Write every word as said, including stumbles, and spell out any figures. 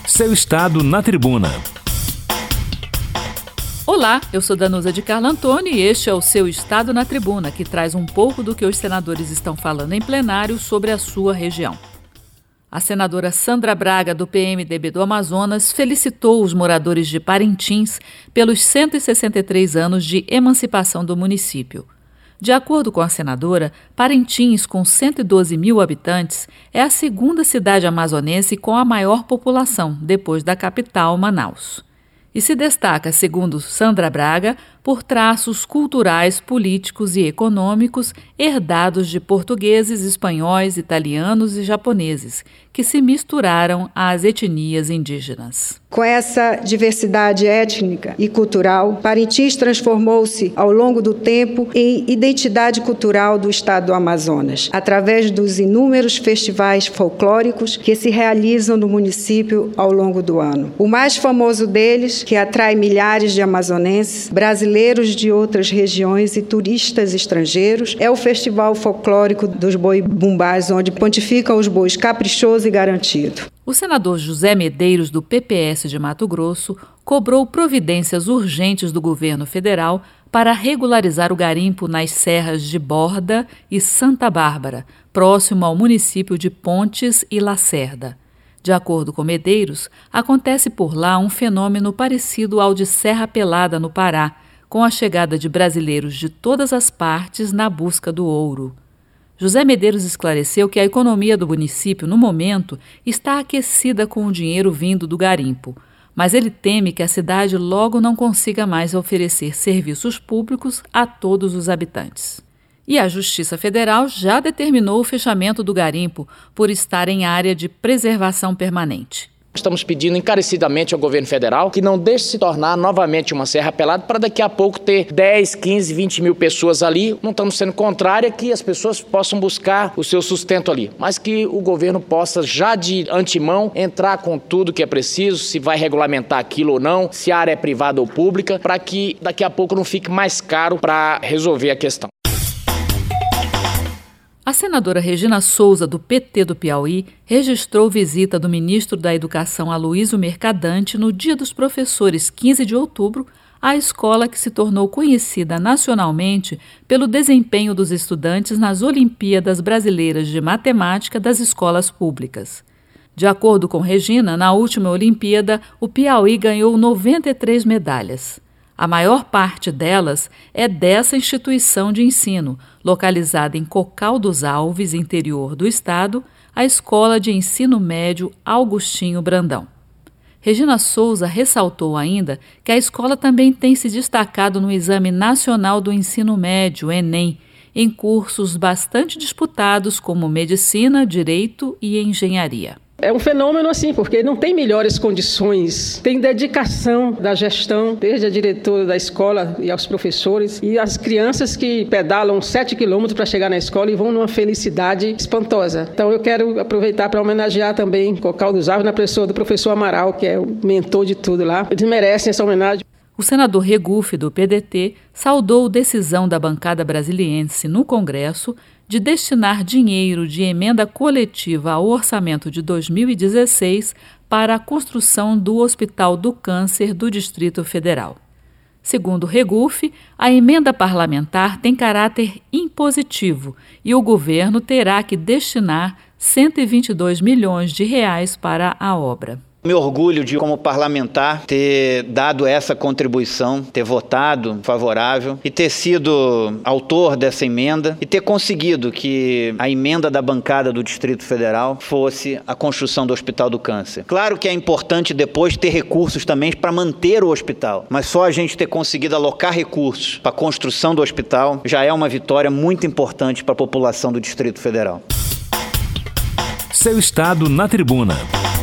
Seu Estado na Tribuna. Olá, eu sou Danusa de Carlo Antônio e este é o Seu Estado na Tribuna, que traz um pouco do que os senadores estão falando em plenário sobre a sua região. A senadora Sandra Braga, do P M D B do Amazonas, felicitou os moradores de Parintins pelos cento e sessenta e três anos de emancipação do município. De acordo com a senadora, Parintins, com cento e doze mil habitantes, é a segunda cidade amazonense com a maior população, depois da capital, Manaus. E se destaca, segundo Sandra Braga, por traços culturais, políticos e econômicos herdados de portugueses, espanhóis, italianos e japoneses, que se misturaram às etnias indígenas. Com essa diversidade étnica e cultural, Parintins transformou-se ao longo do tempo em identidade cultural do estado do Amazonas, através dos inúmeros festivais folclóricos que se realizam no município ao longo do ano. O mais famoso deles, que atrai milhares de amazonenses, brasileiros de outras regiões e turistas estrangeiros, é o Festival Folclórico dos Boi-Bumbás, onde pontificam os bois caprichoso e garantido. O senador José Medeiros, do P P S de Mato Grosso, cobrou providências urgentes do governo federal para regularizar o garimpo nas serras de Borda e Santa Bárbara, próximo ao município de Pontes e Lacerda. De acordo com Medeiros, acontece por lá um fenômeno parecido ao de Serra Pelada, no Pará, com a chegada de brasileiros de todas as partes na busca do ouro. José Medeiros esclareceu que a economia do município, no momento, está aquecida com o dinheiro vindo do garimpo, mas ele teme que a cidade logo não consiga mais oferecer serviços públicos a todos os habitantes. E a Justiça Federal já determinou o fechamento do garimpo por estar em área de preservação permanente. Estamos pedindo encarecidamente ao governo federal que não deixe se tornar novamente uma Serra Pelada para daqui a pouco ter dez, quinze, vinte mil pessoas ali. Não estamos sendo contrária que as pessoas possam buscar o seu sustento ali, mas que o governo possa já de antemão entrar com tudo que é preciso, se vai regulamentar aquilo ou não, se a área é privada ou pública, para que daqui a pouco não fique mais caro para resolver a questão. A senadora Regina Souza, do P T do Piauí, registrou visita do ministro da Educação, Aloysio Mercadante, no Dia dos Professores, quinze de outubro, à escola que se tornou conhecida nacionalmente pelo desempenho dos estudantes nas Olimpíadas Brasileiras de Matemática das escolas públicas. De acordo com Regina, na última Olimpíada, o Piauí ganhou noventa e três medalhas. A maior parte delas é dessa instituição de ensino, localizada em Cocal dos Alves, interior do estado, a Escola de Ensino Médio Augustinho Brandão. Regina Souza ressaltou ainda que a escola também tem se destacado no Exame Nacional do Ensino Médio, Enem, em cursos bastante disputados como Medicina, Direito e Engenharia. É um fenômeno assim, porque não tem melhores condições, tem dedicação da gestão, desde a diretora da escola e aos professores, e as crianças que pedalam sete quilômetros para chegar na escola e vão numa felicidade espantosa. Então eu quero aproveitar para homenagear também Cocal dos Alves na pessoa do professor Amaral, que é o mentor de tudo lá. Eles merecem essa homenagem. O senador Regufe, do P D T, saudou a decisão da bancada brasiliense no Congresso de destinar dinheiro de emenda coletiva ao orçamento de dois mil e dezesseis para a construção do Hospital do Câncer do Distrito Federal. Segundo Regufe, a emenda parlamentar tem caráter impositivo e o governo terá que destinar cento e vinte e dois milhões de reais para a obra. Me orgulho de, como parlamentar, ter dado essa contribuição, ter votado favorável e ter sido autor dessa emenda e ter conseguido que a emenda da bancada do Distrito Federal fosse a construção do Hospital do Câncer. Claro que é importante depois ter recursos também para manter o hospital, mas só a gente ter conseguido alocar recursos para a construção do hospital já é uma vitória muito importante para a população do Distrito Federal. Seu Estado na Tribuna.